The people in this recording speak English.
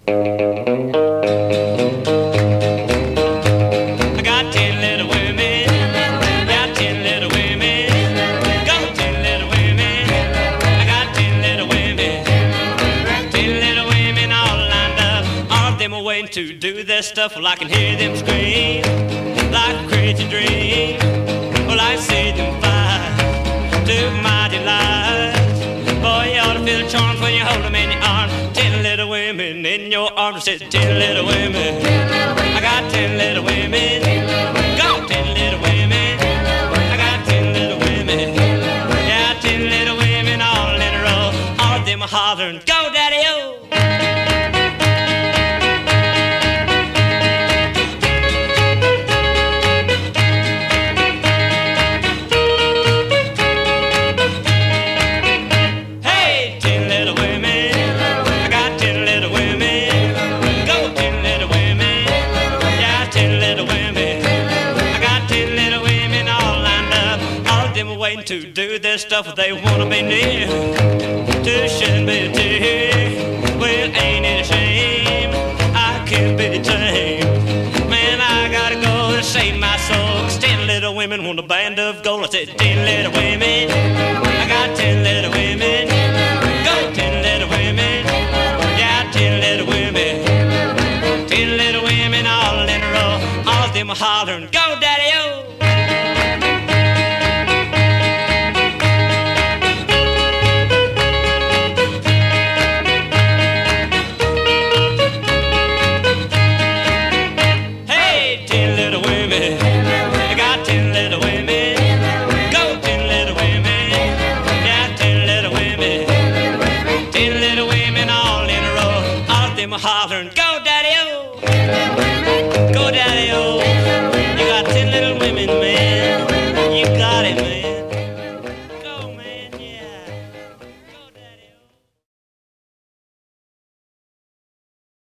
I got 10 little women, got 10 little women, got 10 little women, I got 10 little women, 10 little women all lined up, all of them are waiting to do their stuff. Well, I can hear them scream like a crazy dream. Well, I see them fly to my delight. Boy, you ought to feel the charms when you hold them in your arms. 10 little women in your arms. I said 10 little women. I got 10 little women. Got 10 little women. I got 10 little women. Yeah, 10 little women all in a row. All of them are hollering, go daddy-o. To do their stuff, they wanna be near to shed me a tear. Well, ain't it a shame I can't be tamed? Man, I gotta go to save my soul. 'Cause 10 little women want a band of gold. I said 10 little women. I got 10 little women. Go 10 little women. Yeah, 10 little women. 10 little women all in a row. All of them are hollering, go daddy-o. Hollering, go daddy-o.